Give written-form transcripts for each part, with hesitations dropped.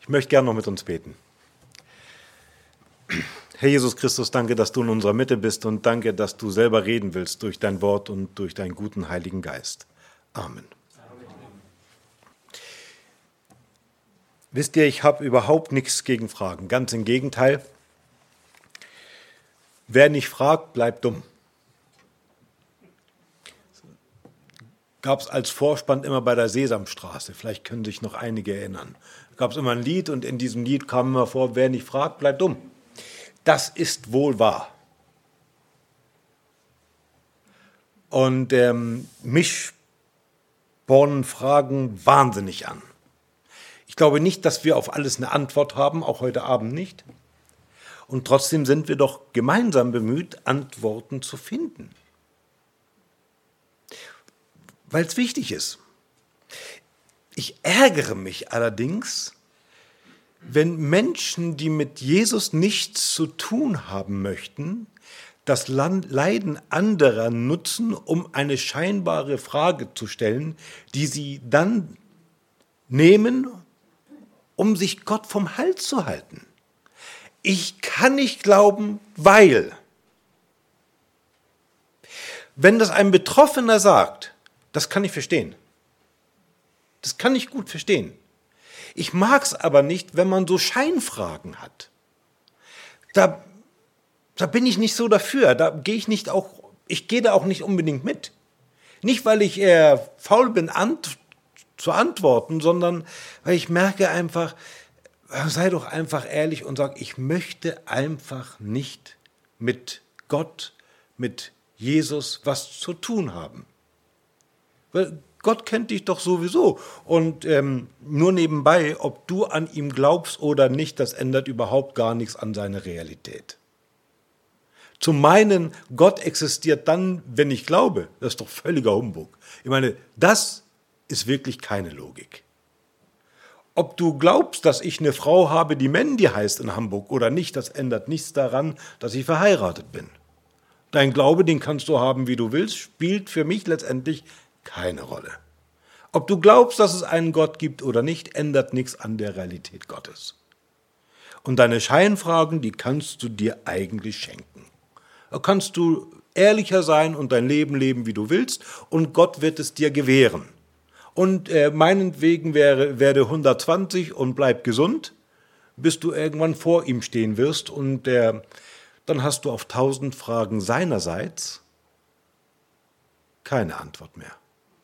Ich möchte gerne noch mit uns beten. Herr Jesus Christus, danke, dass du in unserer Mitte bist und danke, dass du selber reden willst durch dein Wort und durch deinen guten Heiligen Geist. Amen. Wisst ihr, ich habe überhaupt nichts gegen Fragen. Ganz im Gegenteil. Wer nicht fragt, bleibt dumm. Gab es als Vorspann immer bei der Sesamstraße. Vielleicht können sich noch einige erinnern. Da gab es immer ein Lied und in diesem Lied kam immer vor, wer nicht fragt, bleibt dumm. Das ist wohl wahr. Und mich spornen Fragen wahnsinnig an. Ich glaube nicht, dass wir auf alles eine Antwort haben, auch heute Abend nicht. Und trotzdem sind wir doch gemeinsam bemüht, Antworten zu finden. Weil es wichtig ist. Ich ärgere mich allerdings, wenn Menschen, die mit Jesus nichts zu tun haben möchten, das Leiden anderer nutzen, um eine scheinbare Frage zu stellen, die sie dann nehmen, um sich Gott vom Hals zu halten. Ich kann nicht glauben, weil. Wenn das ein Betroffener sagt, das kann ich verstehen. Das kann ich gut verstehen. Ich mag es aber nicht, wenn man so Scheinfragen hat. Da bin ich nicht so dafür. Ich gehe da auch nicht unbedingt mit. Nicht, weil ich eher faul bin, zu antworten, sondern weil ich merke einfach, sei doch einfach ehrlich und sag, ich möchte einfach nicht mit Gott, mit Jesus was zu tun haben. Weil Gott kennt dich doch sowieso. Und nur nebenbei, ob du an ihm glaubst oder nicht, das ändert überhaupt gar nichts an seiner Realität. Zu meinen, Gott existiert dann, wenn ich glaube, das ist doch völliger Humbug. Ich meine, das ist wirklich keine Logik. Ob du glaubst, dass ich eine Frau habe, die Mandy heißt in Hamburg oder nicht, das ändert nichts daran, dass ich verheiratet bin. Dein Glaube, den kannst du haben, wie du willst, spielt für mich letztendlich keine Rolle. Ob du glaubst, dass es einen Gott gibt oder nicht, ändert nichts an der Realität Gottes. Und deine Scheinfragen, die kannst du dir eigentlich schenken. Da kannst du ehrlicher sein und dein Leben leben, wie du willst, und Gott wird es dir gewähren. Und meinetwegen werde 120 und bleib gesund, bis du irgendwann vor ihm stehen wirst. Und dann hast du auf 1000 Fragen seinerseits keine Antwort mehr.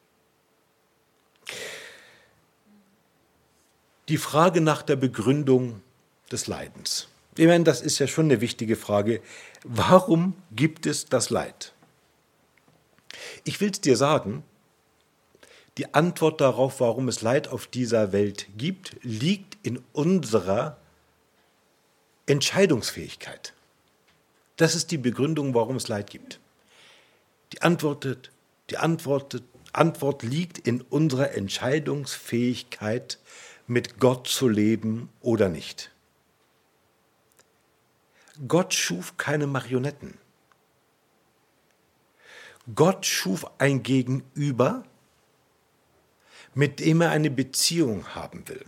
Die Frage nach der Begründung des Leidens. Ich meine, das ist ja schon eine wichtige Frage. Warum gibt es das Leid? Ich will es dir sagen, die Antwort darauf, warum es Leid auf dieser Welt gibt, liegt in unserer Entscheidungsfähigkeit. Das ist die Begründung, warum es Leid gibt. Die Antwort liegt in unserer Entscheidungsfähigkeit, mit Gott zu leben oder nicht. Gott schuf keine Marionetten. Gott schuf ein Gegenüber, mit dem er eine Beziehung haben will.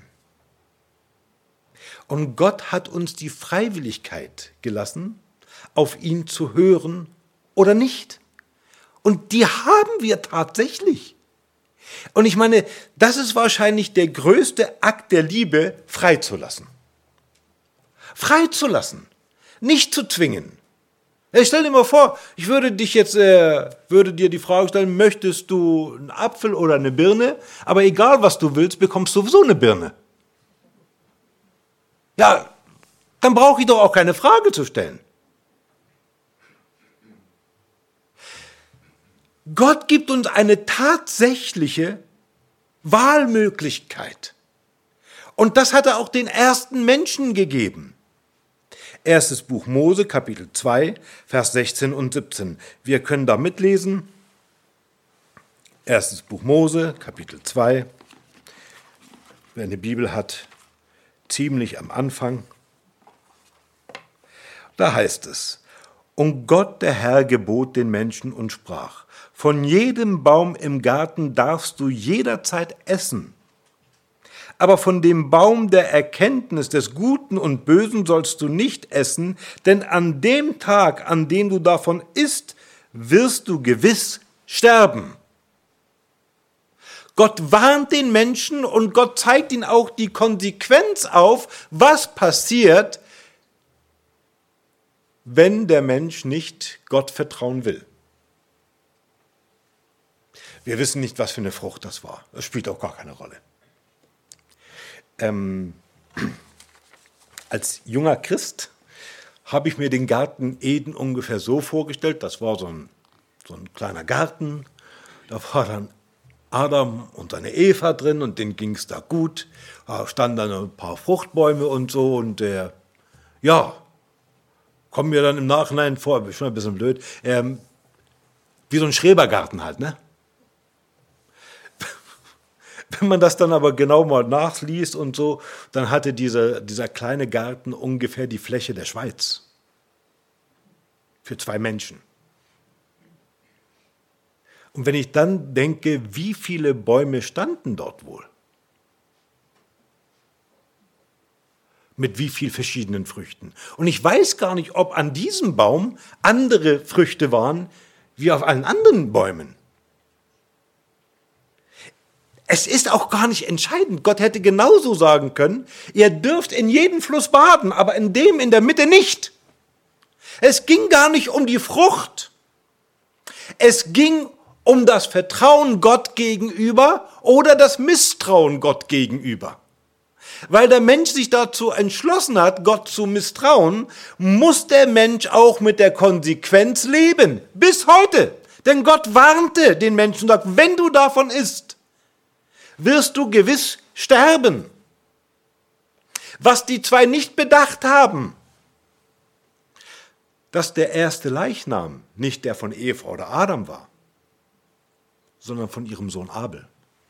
Und Gott hat uns die Freiwilligkeit gelassen, auf ihn zu hören oder nicht. Und die haben wir tatsächlich. Und ich meine, das ist wahrscheinlich der größte Akt der Liebe, freizulassen. Freizulassen, nicht zu zwingen. Stell dir mal vor, ich würde dir die Frage stellen, möchtest du einen Apfel oder eine Birne? Aber egal, was du willst, bekommst du sowieso eine Birne. Ja, dann brauche ich doch auch keine Frage zu stellen. Gott gibt uns eine tatsächliche Wahlmöglichkeit. Und das hat er auch den ersten Menschen gegeben. Erstes Buch Mose, Kapitel 2, Vers 16 und 17. Wir können da mitlesen. Erstes Buch Mose, Kapitel 2. Wer eine Bibel hat, ziemlich am Anfang. Da heißt es: Und Gott, der Herr, gebot den Menschen und sprach: Von jedem Baum im Garten darfst du jederzeit essen, Aber von dem Baum der Erkenntnis des Guten und Bösen sollst du nicht essen, denn an dem Tag, an dem du davon isst, wirst du gewiss sterben. Gott warnt den Menschen und Gott zeigt ihnen auch die Konsequenz auf, was passiert, wenn der Mensch nicht Gott vertrauen will. Wir wissen nicht, was für eine Frucht das war. Das spielt auch gar keine Rolle. Als junger Christ habe ich mir den Garten Eden ungefähr so vorgestellt. Das war so ein kleiner Garten. Da war dann Adam und seine Eva drin und denen ging es da gut. Da standen dann ein paar Fruchtbäume und so. Und kommen mir dann im Nachhinein vor, schon ein bisschen blöd, wie so ein Schrebergarten halt, ne? Wenn man das dann aber genau mal nachliest und so, dann hatte dieser kleine Garten ungefähr die Fläche der Schweiz. Für 2 Menschen. Und wenn ich dann denke, wie viele Bäume standen dort wohl? Mit wie vielen verschiedenen Früchten. Und ich weiß gar nicht, ob an diesem Baum andere Früchte waren, wie auf allen anderen Bäumen. Es ist auch gar nicht entscheidend. Gott hätte genauso sagen können, ihr dürft in jedem Fluss baden, aber in dem in der Mitte nicht. Es ging gar nicht um die Frucht. Es ging um das Vertrauen Gott gegenüber oder das Misstrauen Gott gegenüber. Weil der Mensch sich dazu entschlossen hat, Gott zu misstrauen, muss der Mensch auch mit der Konsequenz leben. Bis heute. Denn Gott warnte den Menschen und sagt, wenn du davon isst, wirst du gewiss sterben. Was die 2 nicht bedacht haben, dass der erste Leichnam nicht der von Eva oder Adam war, sondern von ihrem Sohn Abel.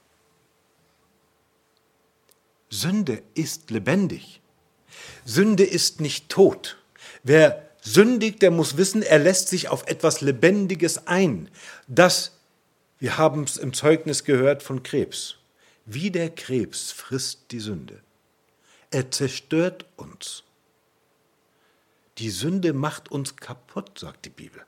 Sünde ist lebendig. Sünde ist nicht tot. Wer sündigt, der muss wissen, er lässt sich auf etwas Lebendiges ein. Wir haben es im Zeugnis gehört von Krebs. Wie der Krebs frisst die Sünde. Er zerstört uns. Die Sünde macht uns kaputt, sagt die Bibel.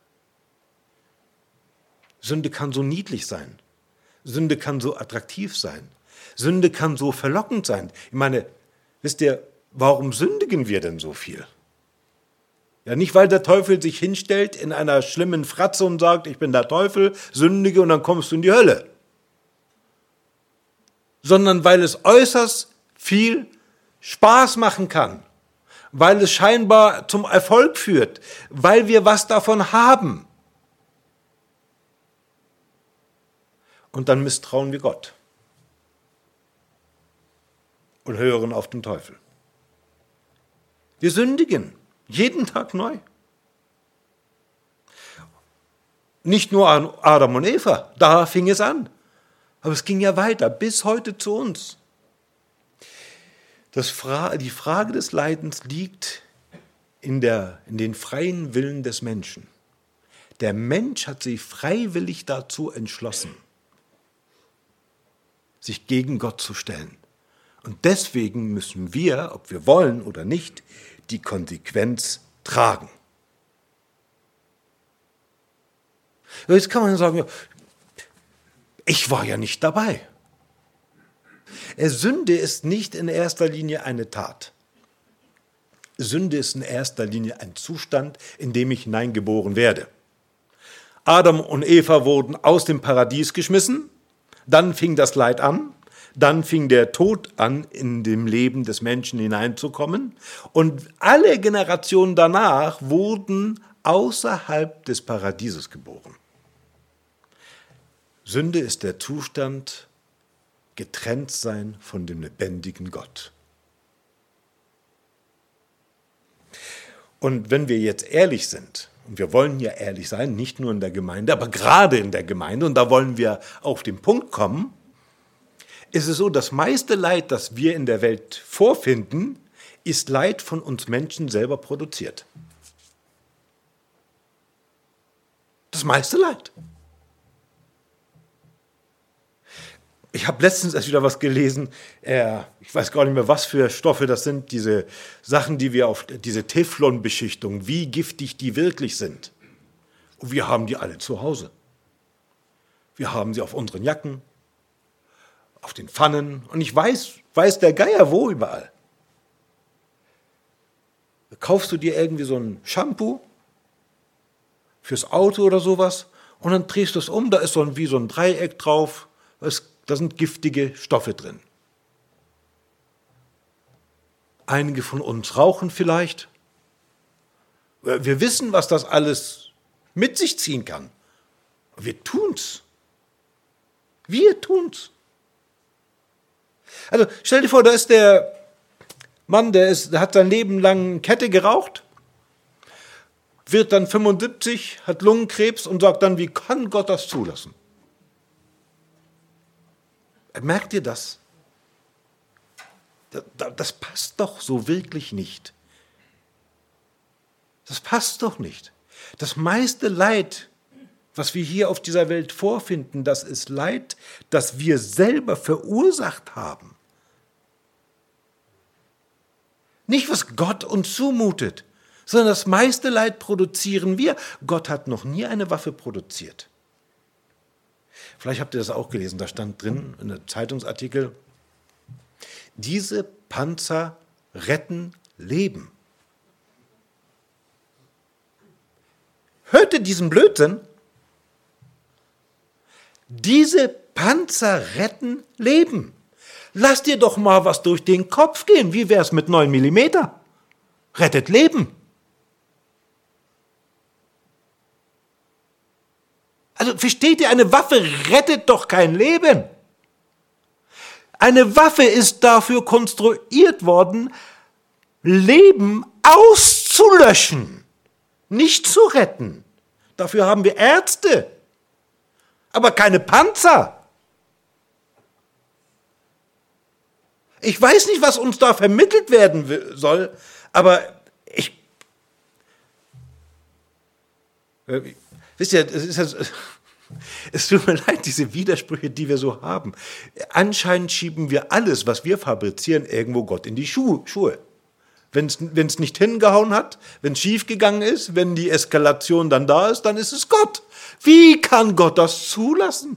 Sünde kann so niedlich sein. Sünde kann so attraktiv sein. Sünde kann so verlockend sein. Ich meine, wisst ihr, warum sündigen wir denn so viel? Ja, nicht, weil der Teufel sich hinstellt in einer schlimmen Fratze und sagt, ich bin der Teufel, sündige und dann kommst du in die Hölle. Sondern weil es äußerst viel Spaß machen kann, weil es scheinbar zum Erfolg führt, weil wir was davon haben. Und dann misstrauen wir Gott und hören auf den Teufel. Wir sündigen jeden Tag neu. Nicht nur an Adam und Eva, da fing es an. Aber es ging ja weiter, bis heute zu uns. Die Frage des Leidens liegt in den freien Willen des Menschen. Der Mensch hat sich freiwillig dazu entschlossen, sich gegen Gott zu stellen. Und deswegen müssen wir, ob wir wollen oder nicht, die Konsequenz tragen. Jetzt kann man sagen, ja, ich war ja nicht dabei. Sünde ist nicht in erster Linie eine Tat. Sünde ist in erster Linie ein Zustand, in dem ich hineingeboren werde. Adam und Eva wurden aus dem Paradies geschmissen, dann fing das Leid an, dann fing der Tod an, in dem Leben des Menschen hineinzukommen und alle Generationen danach wurden außerhalb des Paradieses geboren. Sünde ist der Zustand, getrennt sein von dem lebendigen Gott. Und wenn wir jetzt ehrlich sind, und wir wollen ja ehrlich sein, nicht nur in der Gemeinde, aber gerade in der Gemeinde, und da wollen wir auf den Punkt kommen, ist es so, das meiste Leid, das wir in der Welt vorfinden, ist Leid von uns Menschen selber produziert. Das meiste Leid. Ich habe letztens erst wieder was gelesen, ich weiß gar nicht mehr, was für Stoffe das sind, diese Sachen, die wir auf diese Teflonbeschichtung, wie giftig die wirklich sind. Und wir haben die alle zu Hause. Wir haben sie auf unseren Jacken, auf den Pfannen und ich weiß der Geier wo überall. Da kaufst du dir irgendwie so ein Shampoo fürs Auto oder sowas und dann drehst du es um, da ist wie so ein Dreieck drauf, da sind giftige Stoffe drin. Einige von uns rauchen vielleicht. Wir wissen, was das alles mit sich ziehen kann. Wir tun's. Wir tun's. Also stell dir vor, da ist der Mann, der hat sein Leben lang Kette geraucht, wird dann 75, hat Lungenkrebs und sagt dann, wie kann Gott das zulassen? Merkt ihr das? Das passt doch so wirklich nicht. Das passt doch nicht. Das meiste Leid, was wir hier auf dieser Welt vorfinden, das ist Leid, das wir selber verursacht haben. Nicht, was Gott uns zumutet, sondern das meiste Leid produzieren wir. Gott hat noch nie eine Waffe produziert. Vielleicht habt ihr das auch gelesen, da stand drin in einem Zeitungsartikel, diese Panzer retten Leben. Hört ihr diesen Blödsinn? Diese Panzer retten Leben. Lass dir doch mal was durch den Kopf gehen. Wie wär's mit 9 mm? Rettet Leben. Also versteht ihr, eine Waffe rettet doch kein Leben. Eine Waffe ist dafür konstruiert worden, Leben auszulöschen, nicht zu retten. Dafür haben wir Ärzte, aber keine Panzer. Ich weiß nicht, was uns da vermittelt werden soll, aber wisst ihr, es tut mir leid, diese Widersprüche, die wir so haben. Anscheinend schieben wir alles, was wir fabrizieren, irgendwo Gott in die Schuhe. Wenn es nicht hingehauen hat, wenn es schiefgegangen ist, wenn die Eskalation dann da ist, dann ist es Gott. Wie kann Gott das zulassen?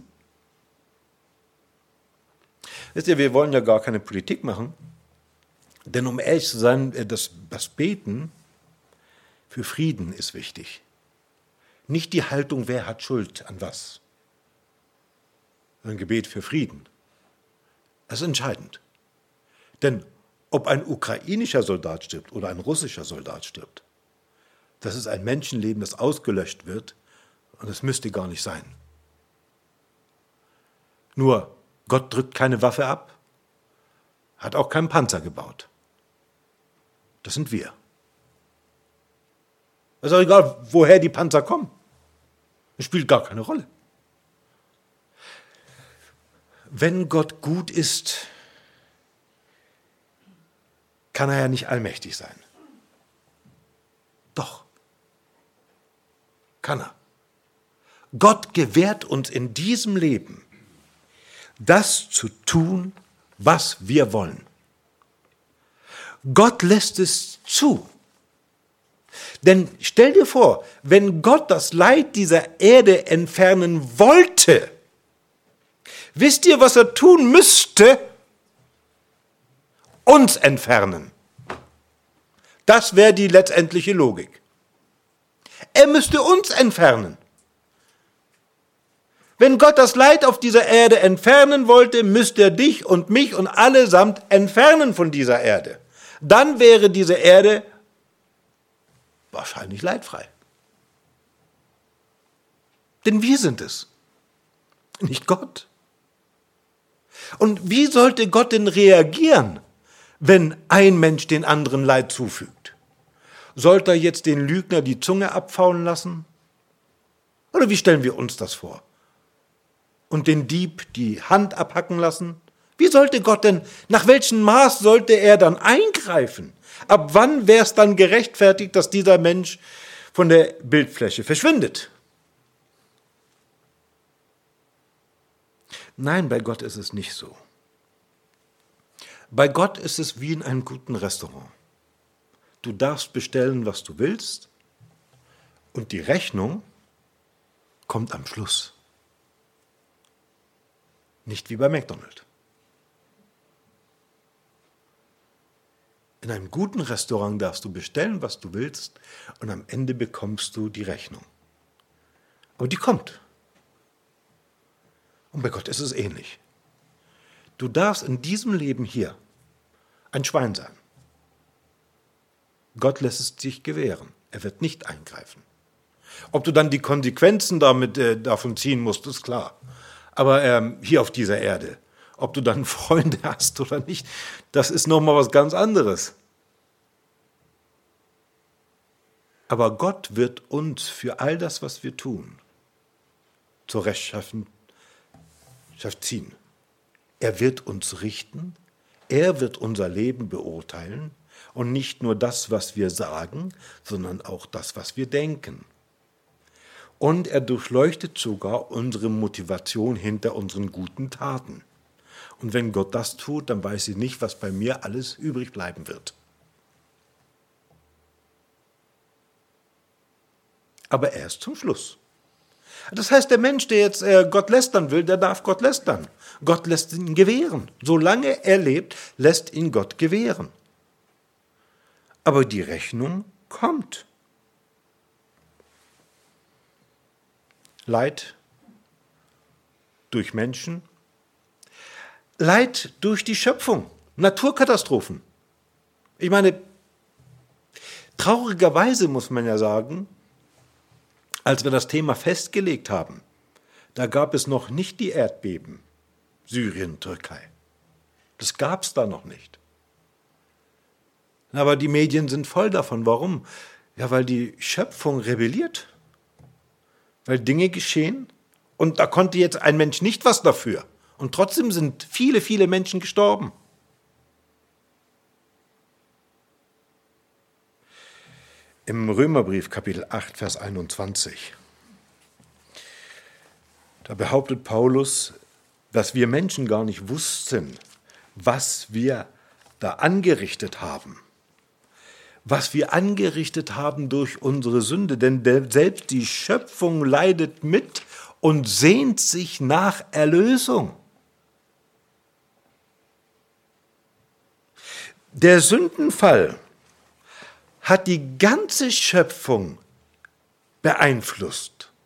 Wisst ihr, wir wollen ja gar keine Politik machen, denn um ehrlich zu sein, das Beten für Frieden ist wichtig. Nicht die Haltung, wer hat Schuld an was. Ein Gebet für Frieden. Das ist entscheidend. Denn ob ein ukrainischer Soldat stirbt oder ein russischer Soldat stirbt, das ist ein Menschenleben, das ausgelöscht wird und das müsste gar nicht sein. Nur Gott drückt keine Waffe ab, hat auch keinen Panzer gebaut. Das sind wir. Es ist auch egal, woher die Panzer kommen. Das spielt gar keine Rolle. Wenn Gott gut ist, kann er ja nicht allmächtig sein. Doch, kann er. Gott gewährt uns in diesem Leben, das zu tun, was wir wollen. Gott lässt es zu. Denn stell dir vor, wenn Gott das Leid dieser Erde entfernen wollte, wisst ihr, was er tun müsste? Uns entfernen. Das wäre die letztendliche Logik. Er müsste uns entfernen. Wenn Gott das Leid auf dieser Erde entfernen wollte, müsste er dich und mich und allesamt entfernen von dieser Erde. Dann wäre diese Erde wahrscheinlich leidfrei. Denn wir sind es, nicht Gott. Und wie sollte Gott denn reagieren, wenn ein Mensch den anderen Leid zufügt? Sollte er jetzt den Lügner die Zunge abfaulen lassen? Oder wie stellen wir uns das vor? Und den Dieb die Hand abhacken lassen? Wie sollte Gott denn, nach welchem Maß sollte er dann eingreifen? Ab wann wäre es dann gerechtfertigt, dass dieser Mensch von der Bildfläche verschwindet? Nein, bei Gott ist es nicht so. Bei Gott ist es wie in einem guten Restaurant. Du darfst bestellen, was du willst, und die Rechnung kommt am Schluss. Nicht wie bei McDonald's. In einem guten Restaurant darfst du bestellen, was du willst, und am Ende bekommst du die Rechnung. Aber die kommt. Und bei Gott ist es ähnlich. Du darfst in diesem Leben hier ein Schwein sein. Gott lässt es sich gewähren. Er wird nicht eingreifen. Ob du dann die Konsequenzen davon ziehen musst, ist klar. Aber hier auf dieser Erde, ob du dann Freunde hast oder nicht, das ist nochmal was ganz anderes. Aber Gott wird uns für all das, was wir tun, zur Rechenschaft ziehen. Er wird uns richten, er wird unser Leben beurteilen und nicht nur das, was wir sagen, sondern auch das, was wir denken. Und er durchleuchtet sogar unsere Motivation hinter unseren guten Taten. Und wenn Gott das tut, dann weiß ich nicht, was bei mir alles übrig bleiben wird. Aber erst zum Schluss. Das heißt, der Mensch, der jetzt Gott lästern will, der darf Gott lästern. Gott lässt ihn gewähren. Solange er lebt, lässt ihn Gott gewähren. Aber die Rechnung kommt. Leid durch Menschen, Leid durch die Schöpfung, Naturkatastrophen. Ich meine, traurigerweise muss man ja sagen, als wir das Thema festgelegt haben, da gab es noch nicht die Erdbeben, Syrien, Türkei. Das gab es da noch nicht. Aber die Medien sind voll davon. Warum? Ja, weil die Schöpfung rebelliert. Weil Dinge geschehen und da konnte jetzt ein Mensch nicht was dafür. Und trotzdem sind viele, viele Menschen gestorben. Im Römerbrief Kapitel 8, Vers 21, da behauptet Paulus, dass wir Menschen gar nicht wussten, was wir da angerichtet haben. Was wir angerichtet haben durch unsere Sünde, denn selbst die Schöpfung leidet mit und sehnt sich nach Erlösung. Der Sündenfall hat die ganze Schöpfung beeinflusst.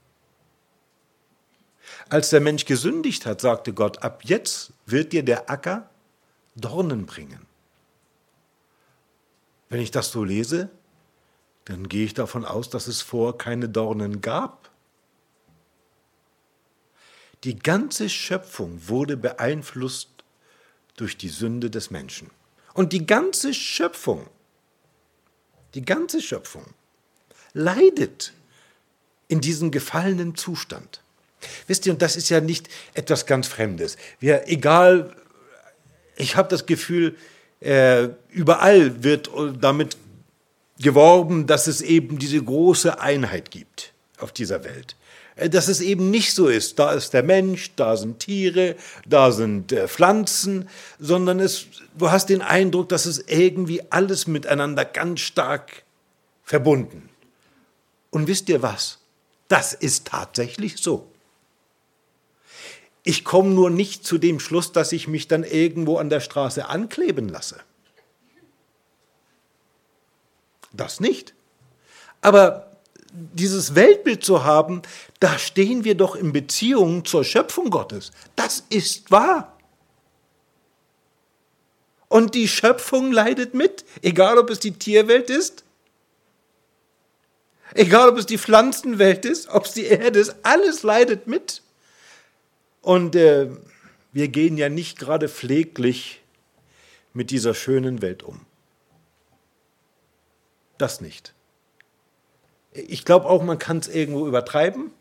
Als der Mensch gesündigt hat, sagte Gott, ab jetzt wird dir der Acker Dornen bringen. Wenn ich das so lese, dann gehe ich davon aus, dass es vorher keine Dornen gab. Die ganze Schöpfung wurde beeinflusst durch die Sünde des Menschen. Und die ganze Schöpfung leidet in diesem gefallenen Zustand. Wisst ihr, und das ist ja nicht etwas ganz Fremdes. Ich habe das Gefühl, überall wird damit geworben, dass es eben diese große Einheit gibt auf dieser Welt. Dass es eben nicht so ist, da ist der Mensch, da sind Tiere, da sind Pflanzen, sondern du hast den Eindruck, dass es irgendwie alles miteinander ganz stark verbunden. Und wisst ihr was? Das ist tatsächlich so. Ich komme nur nicht zu dem Schluss, dass ich mich dann irgendwo an der Straße ankleben lasse. Das nicht. Aber dieses Weltbild zu haben, da stehen wir doch in Beziehung zur Schöpfung Gottes. Das ist wahr. Und die Schöpfung leidet mit, egal ob es die Tierwelt ist, egal ob es die Pflanzenwelt ist, ob es die Erde ist, alles leidet mit. Und wir gehen ja nicht gerade pfleglich mit dieser schönen Welt um. Das nicht. Ich glaube auch, man kann es irgendwo übertreiben,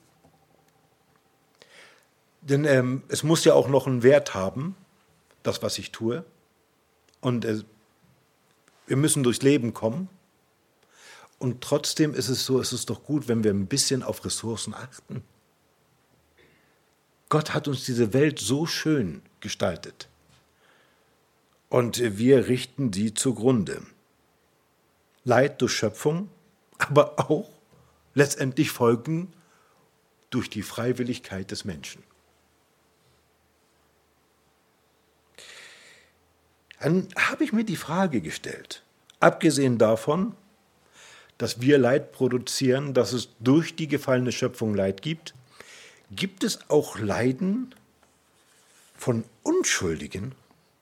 denn es muss ja auch noch einen Wert haben, das, was ich tue. Und wir müssen durchs Leben kommen. Und trotzdem ist es so, es ist doch gut, wenn wir ein bisschen auf Ressourcen achten. Gott hat uns diese Welt so schön gestaltet. Und wir richten sie zugrunde. Leid durch Schöpfung, aber auch letztendlich Folgen durch die Freiwilligkeit des Menschen. Dann habe ich mir die Frage gestellt, abgesehen davon, dass wir Leid produzieren, dass es durch die gefallene Schöpfung Leid gibt, gibt es auch Leiden von Unschuldigen?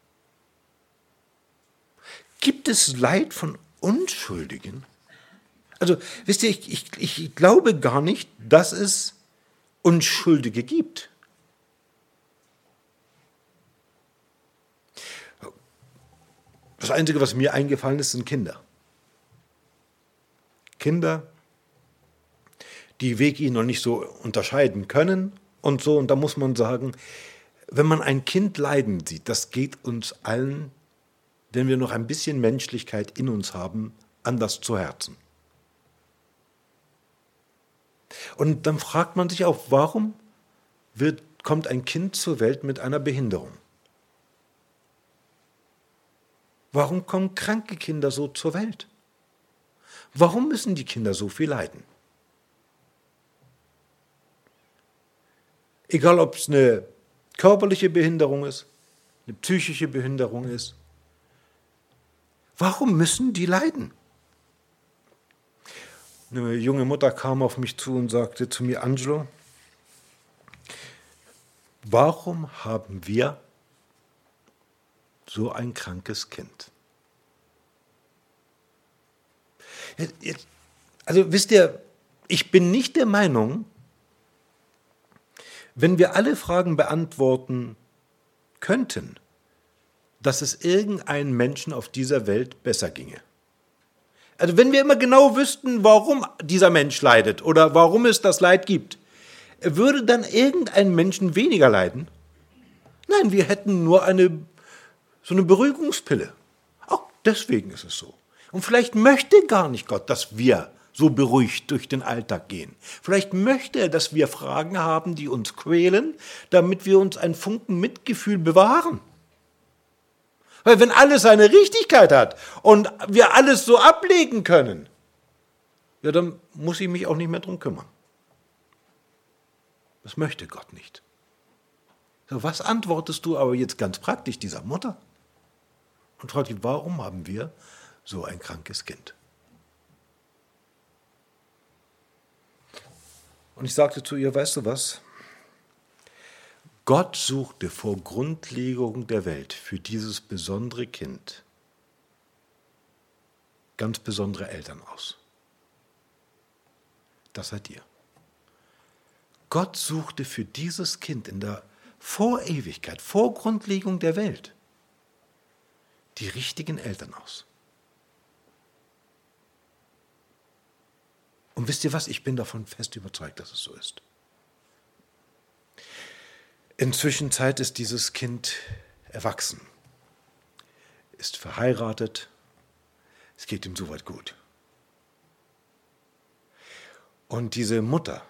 Gibt es Leid von Unschuldigen? Also, wisst ihr, ich glaube gar nicht, dass es Unschuldige gibt. Das Einzige, was mir eingefallen ist, sind Kinder. Kinder, die Wege noch nicht so unterscheiden können und so. Und da muss man sagen, wenn man ein Kind leiden sieht, das geht uns allen, wenn wir noch ein bisschen Menschlichkeit in uns haben, anders zu Herzen. Und dann fragt man sich auch, warum kommt ein Kind zur Welt mit einer Behinderung? Warum kommen kranke Kinder so zur Welt? Warum müssen die Kinder so viel leiden? Egal, ob es eine körperliche Behinderung ist, eine psychische Behinderung ist. Warum müssen die leiden? Eine junge Mutter kam auf mich zu und sagte zu mir, Angelo, warum haben wir so ein krankes Kind? Also wisst ihr, ich bin nicht der Meinung, wenn wir alle Fragen beantworten könnten, dass es irgendeinem Menschen auf dieser Welt besser ginge. Also wenn wir immer genau wüssten, warum dieser Mensch leidet oder warum es das Leid gibt, würde dann irgendein Menschen weniger leiden? Nein, wir hätten nur so eine Beruhigungspille. Auch deswegen ist es so. Und vielleicht möchte gar nicht Gott, dass wir so beruhigt durch den Alltag gehen. Vielleicht möchte er, dass wir Fragen haben, die uns quälen, damit wir uns ein Funken Mitgefühl bewahren. Weil wenn alles seine Richtigkeit hat und wir alles so ablegen können, ja, dann muss ich mich auch nicht mehr drum kümmern. Das möchte Gott nicht. So, was antwortest du aber jetzt ganz praktisch dieser Mutter? Und fragt dich, warum haben wir so ein krankes Kind? Und ich sagte zu ihr, weißt du was? Gott suchte vor Grundlegung der Welt für dieses besondere Kind ganz besondere Eltern aus. Das seid ihr. Gott suchte für dieses Kind in der Vorewigkeit, vor Grundlegung der Welt, die richtigen Eltern aus. Und wisst ihr was? Ich bin davon fest überzeugt, dass es so ist. Inzwischen ist dieses Kind erwachsen, ist verheiratet, es geht ihm soweit gut. Und diese Mutter,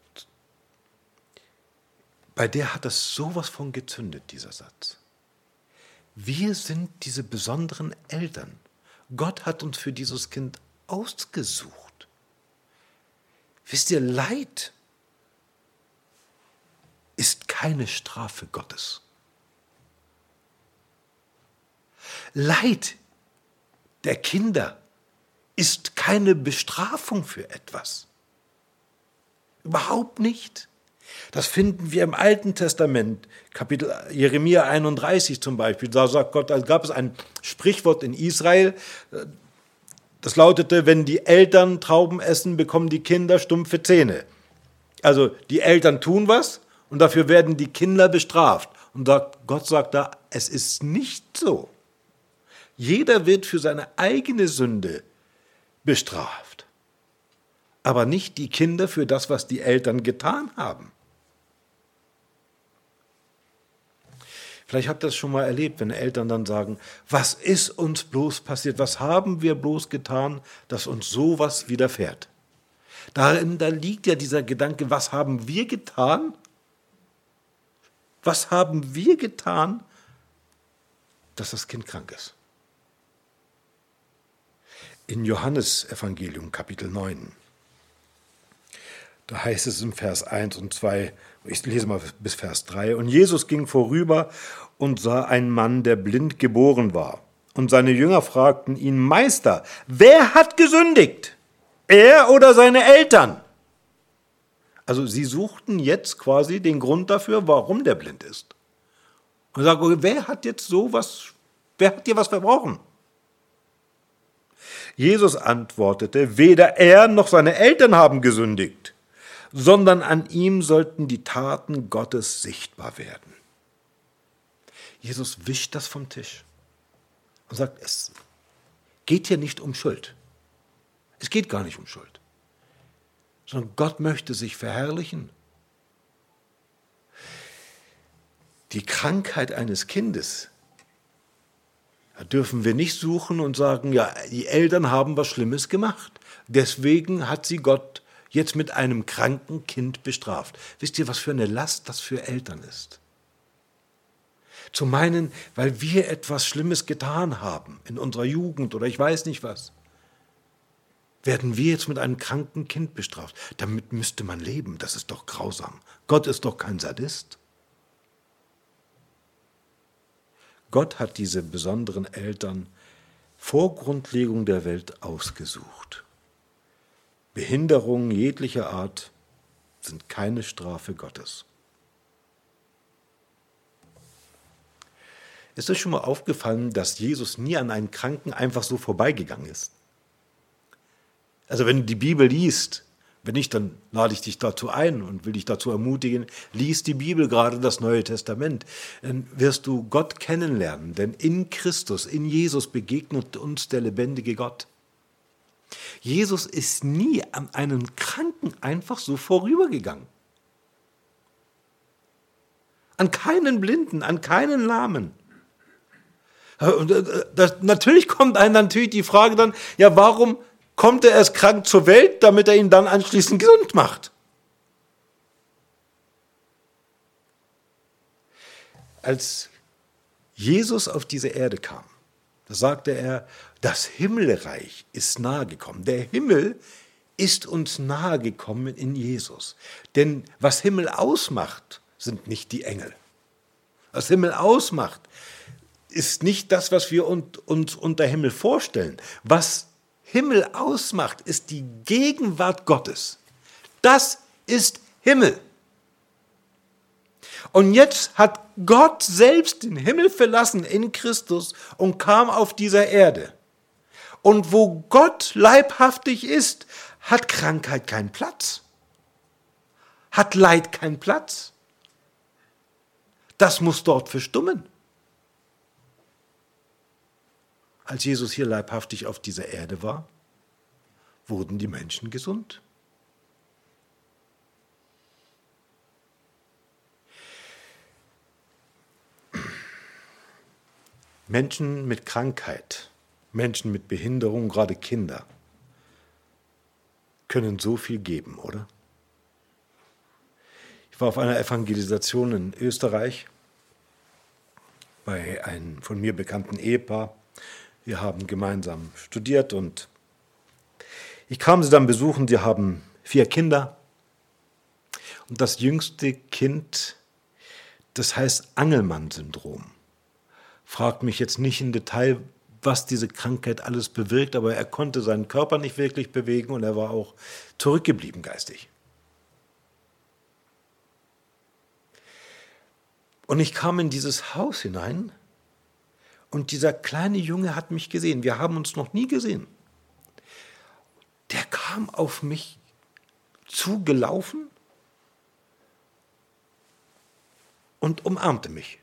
bei der hat das sowas von gezündet, dieser Satz. Wir sind diese besonderen Eltern. Gott hat uns für dieses Kind ausgesucht. Wisst ihr, Leid ist keine Strafe Gottes. Leid der Kinder ist keine Bestrafung für etwas. Überhaupt nicht. Das finden wir im Alten Testament, Kapitel Jeremia 31 zum Beispiel. Da sagt Gott, da gab es ein Sprichwort in Israel, das lautete, wenn die Eltern Trauben essen, bekommen die Kinder stumpfe Zähne. Also die Eltern tun was und dafür werden die Kinder bestraft. Und Gott sagt da, es ist nicht so. Jeder wird für seine eigene Sünde bestraft, aber nicht die Kinder für das, was die Eltern getan haben. Vielleicht habt ihr das schon mal erlebt, wenn Eltern dann sagen, was ist uns bloß passiert, was haben wir bloß getan, dass uns sowas widerfährt. Da liegt ja dieser Gedanke, was haben wir getan, Was haben wir getan, dass das Kind krank ist? In Johannes Evangelium Kapitel 9, da heißt es im Vers 1 und 2, ich lese mal bis Vers 3, und Jesus ging vorüber und sah einen Mann, der blind geboren war. Und seine Jünger fragten ihn: Meister, wer hat gesündigt? Er oder seine Eltern? Also sie suchten jetzt quasi den Grund dafür, warum der blind ist. Und sagen, wer hat jetzt sowas, wer hat dir was verbrochen? Jesus antwortete: Weder er noch seine Eltern haben gesündigt, sondern an ihm sollten die Taten Gottes sichtbar werden. Jesus wischt das vom Tisch und sagt, es geht hier nicht um Schuld. Es geht gar nicht um Schuld, sondern Gott möchte sich verherrlichen. Die Krankheit eines Kindes, da dürfen wir nicht suchen und sagen, ja, die Eltern haben was Schlimmes gemacht. Deswegen hat sie Gott jetzt mit einem kranken Kind bestraft. Wisst ihr, was für eine Last das für Eltern ist? Zu meinen, weil wir etwas Schlimmes getan haben in unserer Jugend oder ich weiß nicht was, werden wir jetzt mit einem kranken Kind bestraft. Damit müsste man leben, das ist doch grausam. Gott ist doch kein Sadist. Gott hat diese besonderen Eltern vor Grundlegung der Welt ausgesucht. Behinderungen jeglicher Art sind keine Strafe Gottes. Ist euch schon mal aufgefallen, dass Jesus nie an einen Kranken einfach so vorbeigegangen ist? Also wenn du die Bibel liest, wenn nicht, dann lade ich dich dazu ein und will dich dazu ermutigen, lies die Bibel, gerade das Neue Testament, dann wirst du Gott kennenlernen, denn in Christus, in Jesus begegnet uns der lebendige Gott. Jesus ist nie an einen Kranken einfach so vorübergegangen. An keinen Blinden, an keinen Lahmen. Natürlich kommt einem natürlich die Frage dann, ja, warum kommt er erst krank zur Welt, damit er ihn dann anschließend gesund macht? Als Jesus auf diese Erde kam, da sagte er, das Himmelreich ist nahe gekommen. Der Himmel ist uns nahe gekommen in Jesus. Denn was Himmel ausmacht, sind nicht die Engel. Was Himmel ausmacht, ist nicht das, was wir uns unter Himmel vorstellen. Was Himmel ausmacht, ist die Gegenwart Gottes. Das ist Himmel. Und jetzt hat Gott selbst den Himmel verlassen in Christus und kam auf dieser Erde. Und wo Gott leibhaftig ist, hat Krankheit keinen Platz. Hat Leid keinen Platz. Das muss dort verstummen. Als Jesus hier leibhaftig auf dieser Erde war, wurden die Menschen gesund. Menschen mit Krankheit, Menschen mit Behinderung, gerade Kinder, können so viel geben, oder? Ich war auf einer Evangelisation in Österreich bei einem von mir bekannten Ehepaar. Wir haben gemeinsam studiert und ich kam sie dann besuchen. Sie haben 4 Kinder und das jüngste Kind, das heißt Angelmann-Syndrom. Fragt mich jetzt nicht im Detail, was diese Krankheit alles bewirkt, aber er konnte seinen Körper nicht wirklich bewegen und er war auch zurückgeblieben geistig. Und ich kam in dieses Haus hinein und dieser kleine Junge hat mich gesehen. Wir haben uns noch nie gesehen. Der kam auf mich zugelaufen und umarmte mich.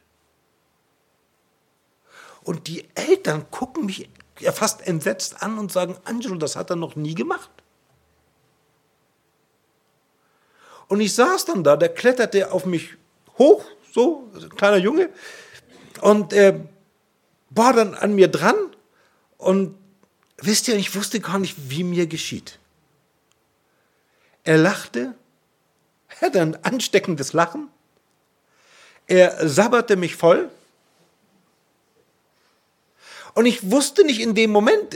Und die Eltern gucken mich ja fast entsetzt an und sagen, Angelo, das hat er noch nie gemacht. Und ich saß dann da, der kletterte auf mich hoch, so, ein kleiner Junge, und war dann an mir dran. Und wisst ihr, ich wusste gar nicht, wie mir geschieht. Er lachte, er hatte ein ansteckendes Lachen. Er sabberte mich voll. Und ich wusste nicht in dem Moment,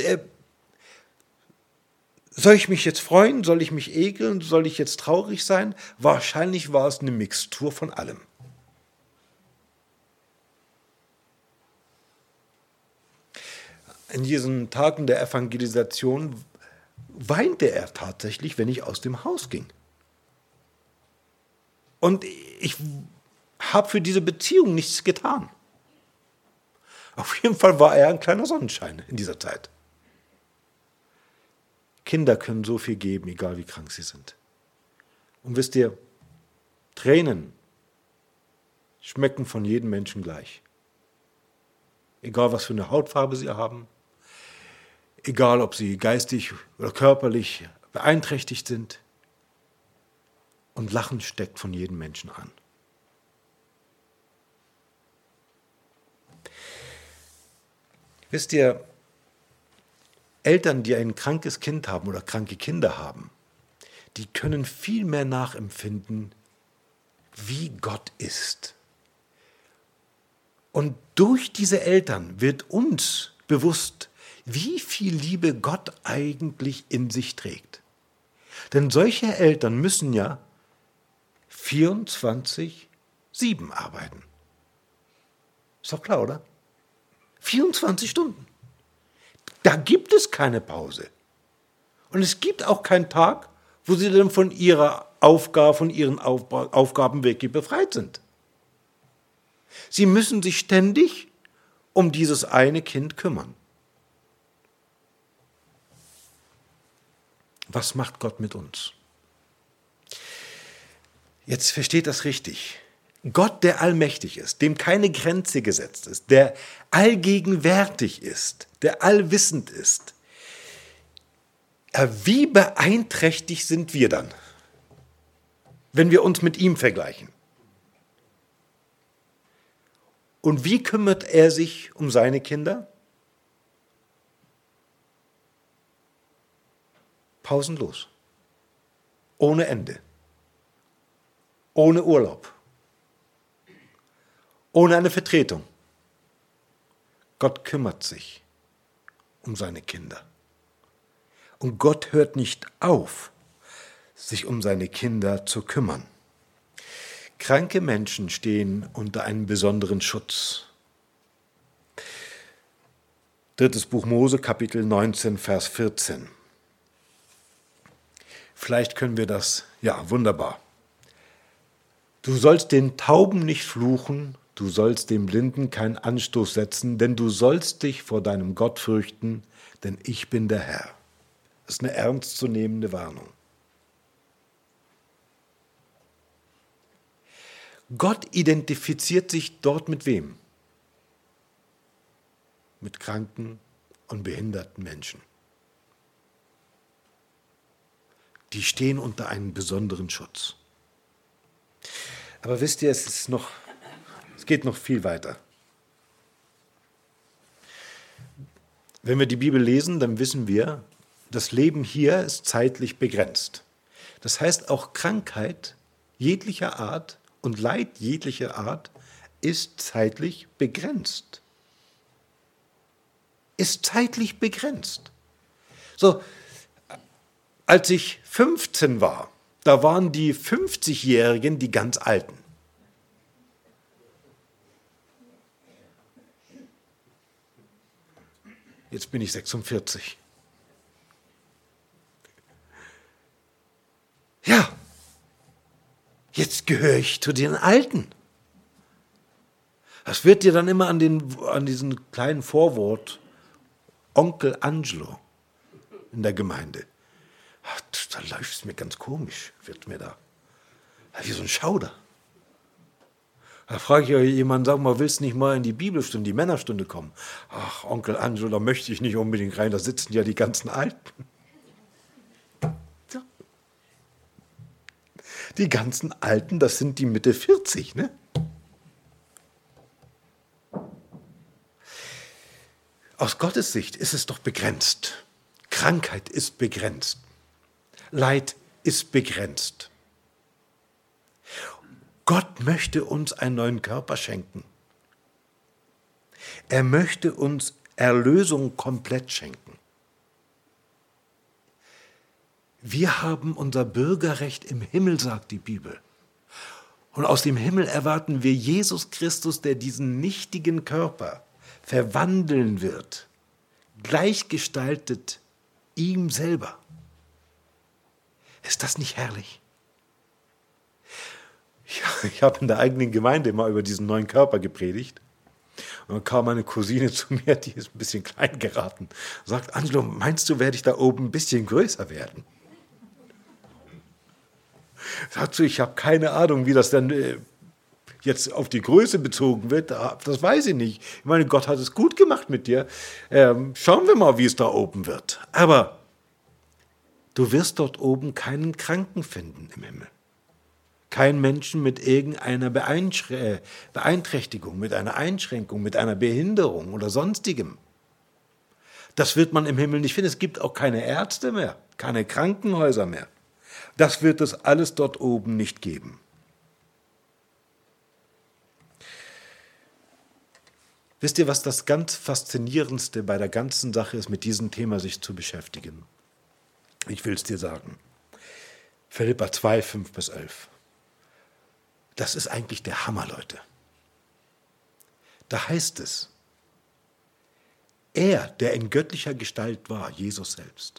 soll ich mich jetzt freuen, soll ich mich ekeln, soll ich jetzt traurig sein? Wahrscheinlich war es eine Mixtur von allem. In diesen Tagen der Evangelisation weinte er tatsächlich, wenn ich aus dem Haus ging. Und ich habe für diese Beziehung nichts getan. Auf jeden Fall war er ein kleiner Sonnenschein in dieser Zeit. Kinder können so viel geben, egal wie krank sie sind. Und wisst ihr, Tränen schmecken von jedem Menschen gleich. Egal, was für eine Hautfarbe sie haben, egal, ob sie geistig oder körperlich beeinträchtigt sind. Und Lachen steckt von jedem Menschen an. Wisst ihr, Eltern, die ein krankes Kind haben oder kranke Kinder haben, die können viel mehr nachempfinden, wie Gott ist. Und durch diese Eltern wird uns bewusst, wie viel Liebe Gott eigentlich in sich trägt. Denn solche Eltern müssen ja 24/7 arbeiten. Ist doch klar, oder? 24 Stunden. Da gibt es keine Pause. Und es gibt auch keinen Tag, wo sie dann von ihrer Aufgabe, von ihren Aufgaben wirklich befreit sind. Sie müssen sich ständig um dieses eine Kind kümmern. Was macht Gott mit uns? Jetzt versteht das richtig. Gott, der allmächtig ist, dem keine Grenze gesetzt ist, der allgegenwärtig ist, der allwissend ist. Wie beeinträchtigt sind wir dann, wenn wir uns mit ihm vergleichen? Und wie kümmert er sich um seine Kinder? Pausenlos. Ohne Ende. Ohne Urlaub. Ohne eine Vertretung. Gott kümmert sich um seine Kinder. Und Gott hört nicht auf, sich um seine Kinder zu kümmern. Kranke Menschen stehen unter einem besonderen Schutz. 3. Buch Mose, Kapitel 19, Vers 14. Vielleicht können wir das, ja, wunderbar. Du sollst den Tauben nicht fluchen, du sollst dem Blinden keinen Anstoß setzen, denn du sollst dich vor deinem Gott fürchten, denn ich bin der Herr. Das ist eine ernstzunehmende Warnung. Gott identifiziert sich dort mit wem? Mit kranken und behinderten Menschen. Die stehen unter einem besonderen Schutz. Aber wisst ihr, es geht noch viel weiter. Wenn wir die Bibel lesen, dann wissen wir, das Leben hier ist zeitlich begrenzt. Das heißt, auch Krankheit jeglicher Art und Leid jeglicher Art ist zeitlich begrenzt. Ist zeitlich begrenzt. So, als ich 15 war, da waren die 50-Jährigen die ganz Alten. Jetzt bin ich 46. Ja, jetzt gehöre ich zu den Alten. Das wird dir dann immer an diesem kleinen Vorwort Onkel Angelo in der Gemeinde. Ach, da läuft es mir ganz komisch, wird mir da. Wie so ein Schauder. Da frage ich euch jemanden, sag mal, willst du nicht mal in die Bibelstunde, die Männerstunde kommen? Ach, Onkel Angelo, da möchte ich nicht unbedingt rein, da sitzen ja die ganzen Alten. Ja. Die ganzen Alten, das sind die Mitte 40, ne? Aus Gottes Sicht ist es doch begrenzt. Krankheit ist begrenzt. Leid ist begrenzt. Gott möchte uns einen neuen Körper schenken. Er möchte uns Erlösung komplett schenken. Wir haben unser Bürgerrecht im Himmel, sagt die Bibel. Und aus dem Himmel erwarten wir Jesus Christus, der diesen nichtigen Körper verwandeln wird, gleichgestaltet ihm selber. Ist das nicht herrlich? Ich habe in der eigenen Gemeinde mal über diesen neuen Körper gepredigt. Und dann kam meine Cousine zu mir, die ist ein bisschen klein geraten, und sagt, Angelo, meinst du, werde ich da oben ein bisschen größer werden? Sagt sie, ich habe keine Ahnung, wie das dann jetzt auf die Größe bezogen wird. Das weiß ich nicht. Ich meine, Gott hat es gut gemacht mit dir. Schauen wir mal, wie es da oben wird. Aber du wirst dort oben keinen Kranken finden im Himmel. Kein Menschen mit irgendeiner Beeinträchtigung, mit einer Einschränkung, mit einer Behinderung oder sonstigem. Das wird man im Himmel nicht finden. Es gibt auch keine Ärzte mehr, keine Krankenhäuser mehr. Das wird es alles dort oben nicht geben. Wisst ihr, was das ganz Faszinierendste bei der ganzen Sache ist, mit diesem Thema sich zu beschäftigen? Ich will es dir sagen. Philipper 2, 5-11. Das ist eigentlich der Hammer, Leute. Da heißt es, er, der in göttlicher Gestalt war, Jesus selbst,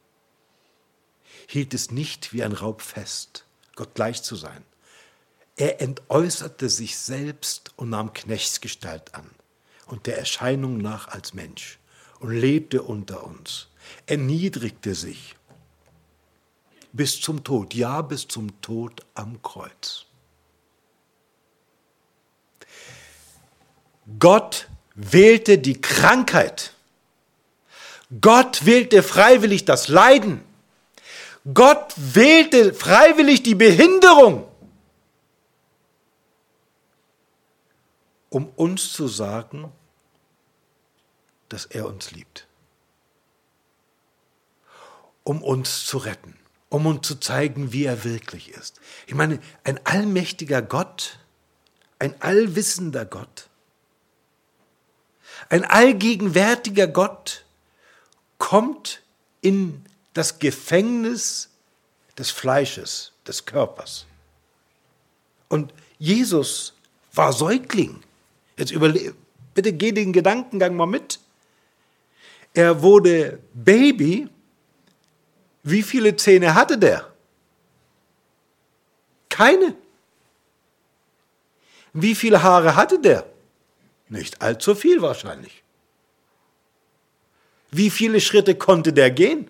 hielt es nicht wie ein Raub fest, Gott gleich zu sein. Er entäußerte sich selbst und nahm Knechtsgestalt an und der Erscheinung nach als Mensch und lebte unter uns, erniedrigte sich bis zum Tod, ja bis zum Tod am Kreuz. Gott wählte die Krankheit. Gott wählte freiwillig das Leiden. Gott wählte freiwillig die Behinderung, um uns zu sagen, dass er uns liebt. Um uns zu retten, um uns zu zeigen, wie er wirklich ist. Ich meine, ein allmächtiger Gott, ein allwissender Gott, ein allgegenwärtiger Gott kommt in das Gefängnis des Fleisches, des Körpers. Und Jesus war Säugling. Jetzt bitte geh den Gedankengang mal mit. Er wurde Baby. Wie viele Zähne hatte der? Keine. Wie viele Haare hatte der? Nicht allzu viel wahrscheinlich. Wie viele Schritte konnte der gehen?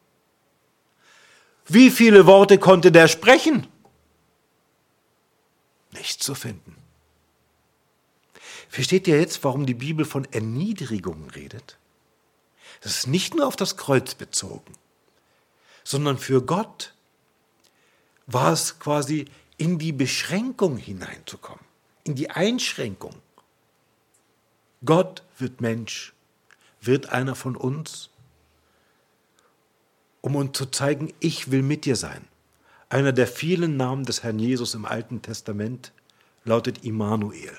Wie viele Worte konnte der sprechen? Nicht zu finden. Versteht ihr jetzt, warum die Bibel von Erniedrigung redet? Das ist nicht nur auf das Kreuz bezogen, sondern für Gott war es quasi in die Beschränkung hineinzukommen, in die Einschränkung. Gott wird Mensch, wird einer von uns, um uns zu zeigen, ich will mit dir sein. Einer der vielen Namen des Herrn Jesus im Alten Testament lautet Immanuel.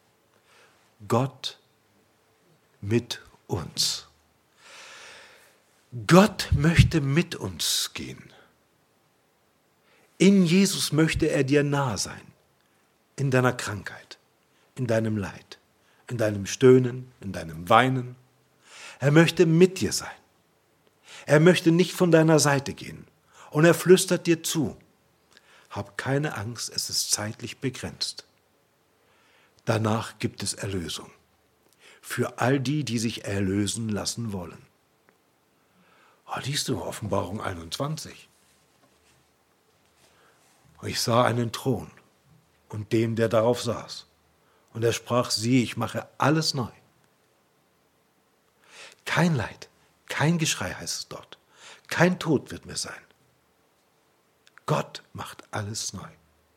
Gott mit uns. Gott möchte mit uns gehen. In Jesus möchte er dir nahe sein, in deiner Krankheit, in deinem Leid, in deinem Stöhnen, in deinem Weinen. Er möchte mit dir sein. Er möchte nicht von deiner Seite gehen. Und er flüstert dir zu. Hab keine Angst, es ist zeitlich begrenzt. Danach gibt es Erlösung. Für all die, die sich erlösen lassen wollen. Liest du Offenbarung 21. Ich sah einen Thron und den, der darauf saß. Und er sprach, siehe, ich mache alles neu. Kein Leid, kein Geschrei heißt es dort. Kein Tod wird mehr sein. Gott macht alles neu.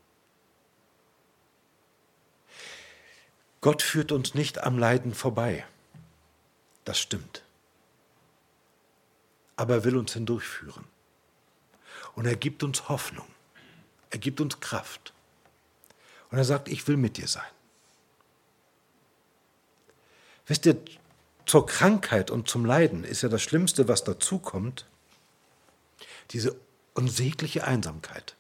Gott führt uns nicht am Leiden vorbei. Das stimmt. Aber er will uns hindurchführen. Und er gibt uns Hoffnung. Er gibt uns Kraft. Und er sagt, ich will mit dir sein. Wisst ihr, zur Krankheit und zum Leiden ist ja das Schlimmste, was dazukommt, diese unsägliche Einsamkeit.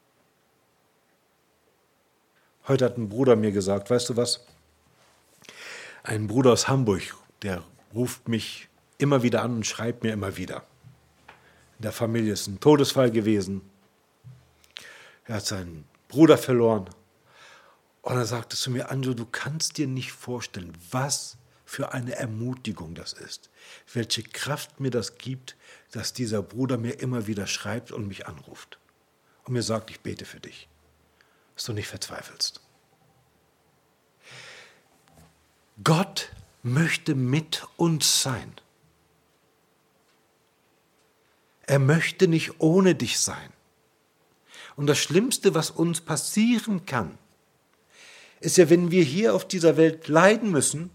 Heute hat ein Bruder mir gesagt, weißt du was? Ein Bruder aus Hamburg, der ruft mich immer wieder an und schreibt mir immer wieder. In der Familie ist ein Todesfall gewesen. Er hat seinen Bruder verloren. Und er sagte zu mir, Anjo, du kannst dir nicht vorstellen, was für eine Ermutigung das ist. Welche Kraft mir das gibt, dass dieser Bruder mir immer wieder schreibt und mich anruft. Und mir sagt, ich bete für dich, dass du nicht verzweifelst. Gott möchte mit uns sein. Er möchte nicht ohne dich sein. Und das Schlimmste, was uns passieren kann, ist ja, wenn wir hier auf dieser Welt leiden müssen,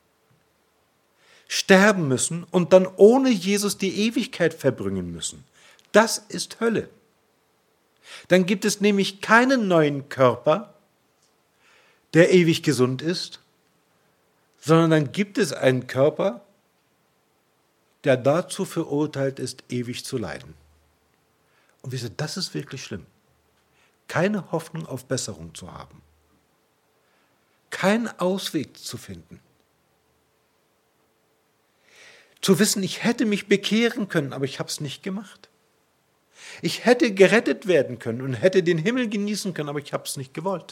sterben müssen und dann ohne Jesus die Ewigkeit verbringen müssen. Das ist Hölle. Dann gibt es nämlich keinen neuen Körper, der ewig gesund ist, sondern dann gibt es einen Körper, der dazu verurteilt ist, ewig zu leiden. Und wisst ihr, das ist wirklich schlimm. Keine Hoffnung auf Besserung zu haben. Keinen Ausweg zu finden. Zu wissen, ich hätte mich bekehren können, aber ich habe es nicht gemacht. Ich hätte gerettet werden können und hätte den Himmel genießen können, aber ich habe es nicht gewollt.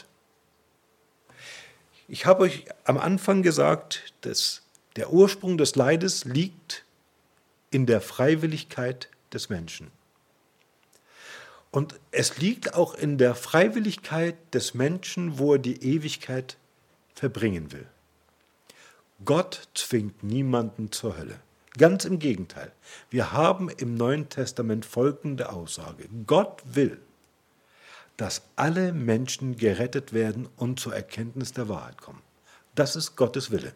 Ich habe euch am Anfang gesagt, dass der Ursprung des Leides liegt in der Freiwilligkeit des Menschen. Und es liegt auch in der Freiwilligkeit des Menschen, wo er die Ewigkeit verbringen will. Gott zwingt niemanden zur Hölle. Ganz im Gegenteil. Wir haben im Neuen Testament folgende Aussage. Gott will, dass alle Menschen gerettet werden und zur Erkenntnis der Wahrheit kommen. Das ist Gottes Wille.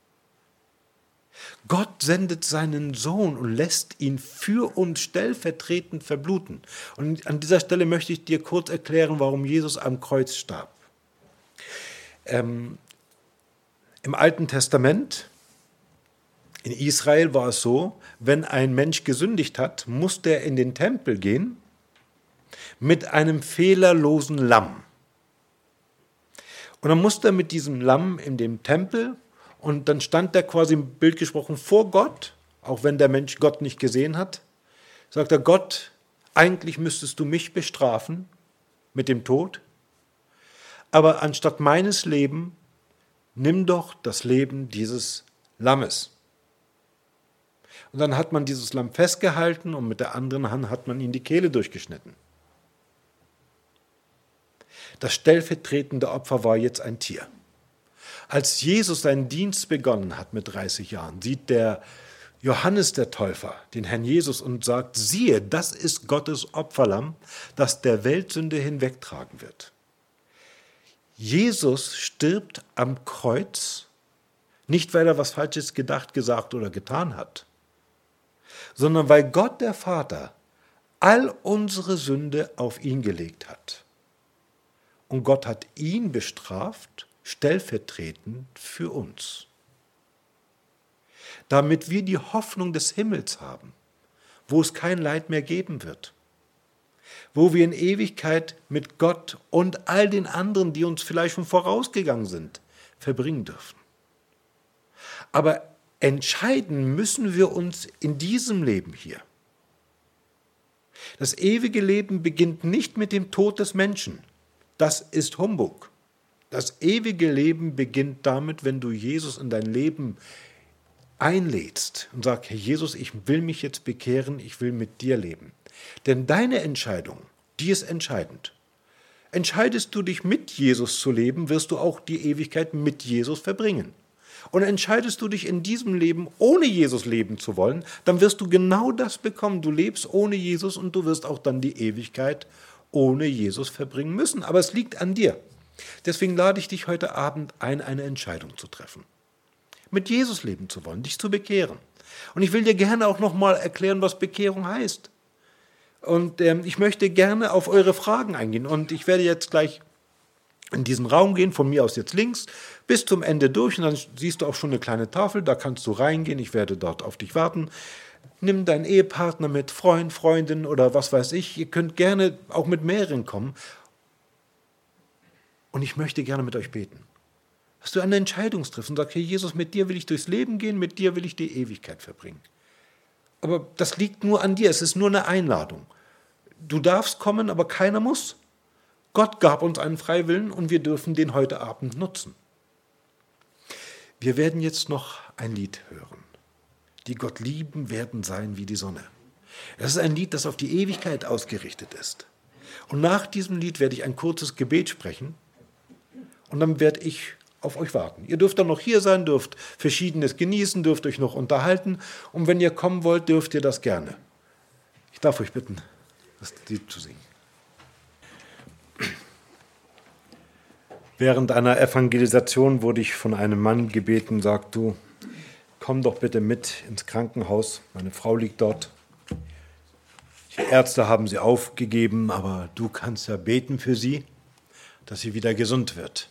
Gott sendet seinen Sohn und lässt ihn für uns stellvertretend verbluten. Und an dieser Stelle möchte ich dir kurz erklären, warum Jesus am Kreuz starb. Im Alten Testament, in Israel war es so, wenn ein Mensch gesündigt hat, musste er in den Tempel gehen mit einem fehlerlosen Lamm. Und dann musste er mit diesem Lamm in dem Tempel und dann stand er quasi im Bild gesprochen vor Gott, auch wenn der Mensch Gott nicht gesehen hat, sagt er, Gott, eigentlich müsstest du mich bestrafen mit dem Tod, aber anstatt meines Lebens, nimm doch das Leben dieses Lammes. Und dann hat man dieses Lamm festgehalten und mit der anderen Hand hat man ihm die Kehle durchgeschnitten. Das stellvertretende Opfer war jetzt ein Tier. Als Jesus seinen Dienst begonnen hat mit 30 Jahren, sieht der Johannes der Täufer den Herrn Jesus und sagt, siehe, das ist Gottes Opferlamm, das der Weltsünde hinwegtragen wird. Jesus stirbt am Kreuz, nicht weil er was Falsches gedacht, gesagt oder getan hat, sondern weil Gott der Vater all unsere Sünde auf ihn gelegt hat. Und Gott hat ihn bestraft, stellvertretend für uns. Damit wir die Hoffnung des Himmels haben, wo es kein Leid mehr geben wird. Wo wir in Ewigkeit mit Gott und all den anderen, die uns vielleicht schon vorausgegangen sind, verbringen dürfen. Aber entscheiden müssen wir uns in diesem Leben hier. Das ewige Leben beginnt nicht mit dem Tod des Menschen. Das ist Humbug. Das ewige Leben beginnt damit, wenn du Jesus in dein Leben einlädst und sagst, Herr Jesus, ich will mich jetzt bekehren, ich will mit dir leben. Denn deine Entscheidung, die ist entscheidend. Entscheidest du dich mit Jesus zu leben, wirst du auch die Ewigkeit mit Jesus verbringen. Und entscheidest du dich in diesem Leben ohne Jesus leben zu wollen, dann wirst du genau das bekommen. Du lebst ohne Jesus und du wirst auch dann die Ewigkeit ohne Jesus verbringen müssen. Aber es liegt an dir. Deswegen lade ich dich heute Abend ein, eine Entscheidung zu treffen. Mit Jesus leben zu wollen, dich zu bekehren. Und ich will dir gerne auch nochmal erklären, was Bekehrung heißt. Und ich möchte gerne auf eure Fragen eingehen. Und ich werde jetzt gleich in diesen Raum gehen, von mir aus jetzt links, bis zum Ende durch und dann siehst du auch schon eine kleine Tafel, da kannst du reingehen, ich werde dort auf dich warten. Nimm deinen Ehepartner mit, Freund, Freundin oder was weiß ich, ihr könnt gerne auch mit mehreren kommen und ich möchte gerne mit euch beten. Dass du eine Entscheidung triffst und sagst, hey Jesus, mit dir will ich durchs Leben gehen, mit dir will ich die Ewigkeit verbringen. Aber das liegt nur an dir, es ist nur eine Einladung. Du darfst kommen, aber keiner muss. Gott gab uns einen Freiwillen und wir dürfen den heute Abend nutzen. Wir werden jetzt noch ein Lied hören. Die Gott lieben werden sein wie die Sonne. Es ist ein Lied, das auf die Ewigkeit ausgerichtet ist. Und nach diesem Lied werde ich ein kurzes Gebet sprechen und dann werde ich auf euch warten. Ihr dürft dann noch hier sein, dürft Verschiedenes genießen, dürft euch noch unterhalten und wenn ihr kommen wollt, dürft ihr das gerne. Ich darf euch bitten, das Lied zu singen. Während einer Evangelisation wurde ich von einem Mann gebeten, sagt du, komm doch bitte mit ins Krankenhaus, meine Frau liegt dort. Die Ärzte haben sie aufgegeben, aber du kannst ja beten für sie, dass sie wieder gesund wird.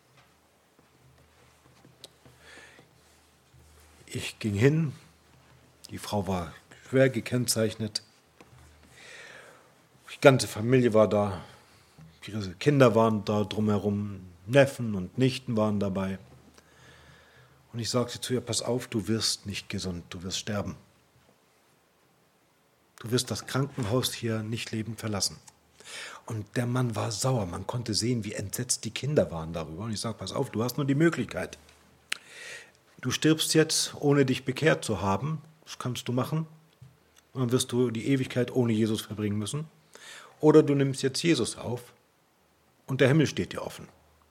Ich ging hin, die Frau war schwer gekennzeichnet, die ganze Familie war da, ihre Kinder waren da drumherum, Neffen und Nichten waren dabei. Und ich sagte zu ihr, pass auf, du wirst nicht gesund, du wirst sterben. Du wirst das Krankenhaus hier nicht lebend verlassen. Und der Mann war sauer, man konnte sehen, wie entsetzt die Kinder waren darüber. Und ich sage, pass auf, du hast nur die Möglichkeit. Du stirbst jetzt, ohne dich bekehrt zu haben, das kannst du machen. Und dann wirst du die Ewigkeit ohne Jesus verbringen müssen. Oder du nimmst jetzt Jesus auf und der Himmel steht dir offen.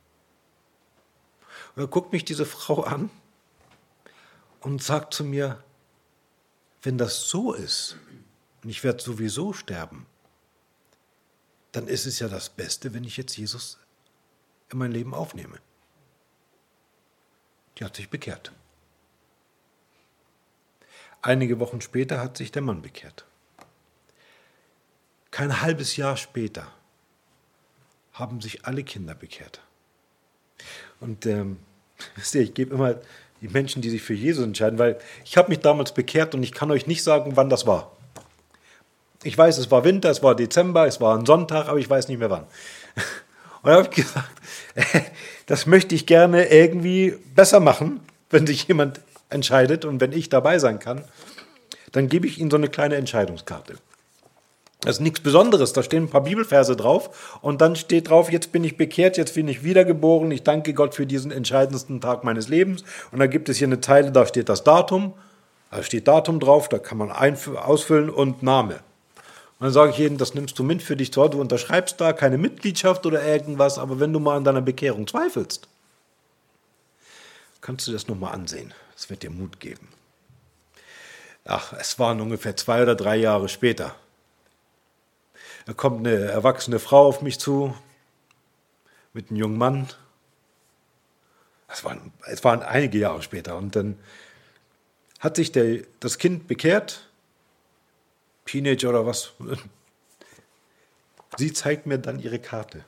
Und dann guckt mich diese Frau an und sagt zu mir, wenn das so ist und ich werde sowieso sterben, dann ist es ja das Beste, wenn ich jetzt Jesus in mein Leben aufnehme. Die hat sich bekehrt. Einige Wochen später hat sich der Mann bekehrt. Kein halbes Jahr später haben sich alle Kinder bekehrt. Und ich gebe immer die Menschen, die sich für Jesus entscheiden, weil ich habe mich damals bekehrt und ich kann euch nicht sagen, wann das war. Ich weiß, es war Winter, es war Dezember, es war ein Sonntag, aber ich weiß nicht mehr wann. Und da habe ich gesagt, das möchte ich gerne irgendwie besser machen, wenn sich jemand entscheidet und wenn ich dabei sein kann, dann gebe ich ihnen so eine kleine Entscheidungskarte. Das ist nichts Besonderes, da stehen ein paar Bibelverse drauf und dann steht drauf, jetzt bin ich bekehrt, jetzt bin ich wiedergeboren, ich danke Gott für diesen entscheidendsten Tag meines Lebens. Und dann gibt es hier eine Zeile, da steht das Datum, da steht Datum drauf, da kann man ausfüllen und Name. Und dann sage ich jedem, das nimmst du mit für dich dort, du unterschreibst da keine Mitgliedschaft oder irgendwas, aber wenn du mal an deiner Bekehrung zweifelst, kannst du das nochmal ansehen, das wird dir Mut geben. Ach, es waren ungefähr 2 oder 3 Jahre später. Da kommt eine erwachsene Frau auf mich zu, mit einem jungen Mann. Es waren einige Jahre später. Und dann hat sich das Kind bekehrt, Teenager oder was. Sie zeigt mir dann ihre Karte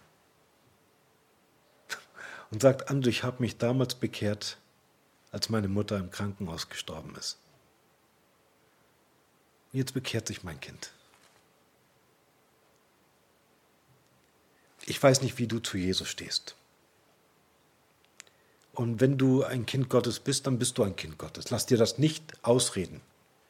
und sagt, André, ich habe mich damals bekehrt, als meine Mutter im Krankenhaus gestorben ist. Und jetzt bekehrt sich mein Kind. Ich weiß nicht, wie du zu Jesus stehst. Und wenn du ein Kind Gottes bist, dann bist du ein Kind Gottes. Lass dir das nicht ausreden.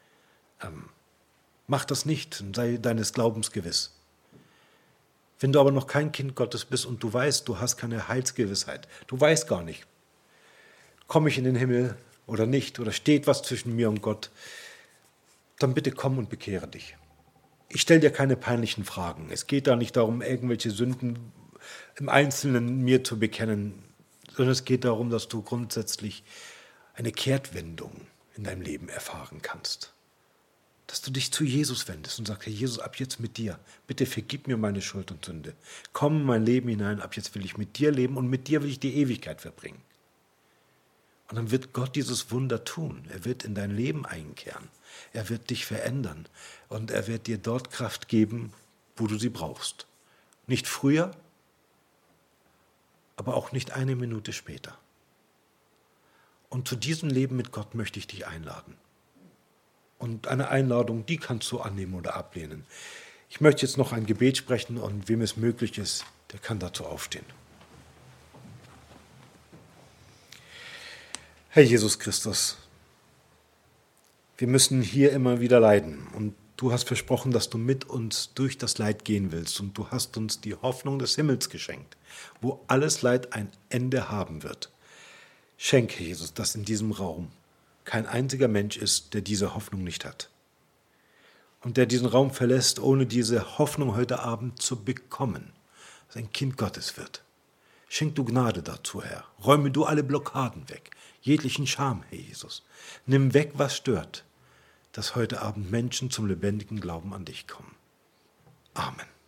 Mach das nicht und sei deines Glaubens gewiss. Wenn du aber noch kein Kind Gottes bist und du weißt, du hast keine Heilsgewissheit, du weißt gar nicht, komme ich in den Himmel oder nicht, oder steht was zwischen mir und Gott, dann bitte komm und bekehre dich. Ich stelle dir keine peinlichen Fragen. Es geht da nicht darum, irgendwelche Sünden im Einzelnen mir zu bekennen, sondern es geht darum, dass du grundsätzlich eine Kehrtwendung in deinem Leben erfahren kannst. Dass du dich zu Jesus wendest und sagst, Herr Jesus, ab jetzt mit dir. Bitte vergib mir meine Schuld und Sünde. Komm in mein Leben hinein, ab jetzt will ich mit dir leben und mit dir will ich die Ewigkeit verbringen. Und dann wird Gott dieses Wunder tun. Er wird in dein Leben einkehren. Er wird dich verändern. Und er wird dir dort Kraft geben, wo du sie brauchst. Nicht früher, aber auch nicht eine Minute später. Und zu diesem Leben mit Gott möchte ich dich einladen. Und eine Einladung, die kannst du annehmen oder ablehnen. Ich möchte jetzt noch ein Gebet sprechen und wem es möglich ist, der kann dazu aufstehen. Herr Jesus Christus, wir müssen hier immer wieder leiden und du hast versprochen, dass du mit uns durch das Leid gehen willst und du hast uns die Hoffnung des Himmels geschenkt, wo alles Leid ein Ende haben wird. Schenke, Jesus, dass in diesem Raum kein einziger Mensch ist, der diese Hoffnung nicht hat und der diesen Raum verlässt, ohne diese Hoffnung heute Abend zu bekommen, dass ein Kind Gottes wird. Schenk du Gnade dazu, Herr. Räume du alle Blockaden weg, jeglichen Scham, Herr Jesus. Nimm weg, was stört, dass heute Abend Menschen zum lebendigen Glauben an dich kommen. Amen.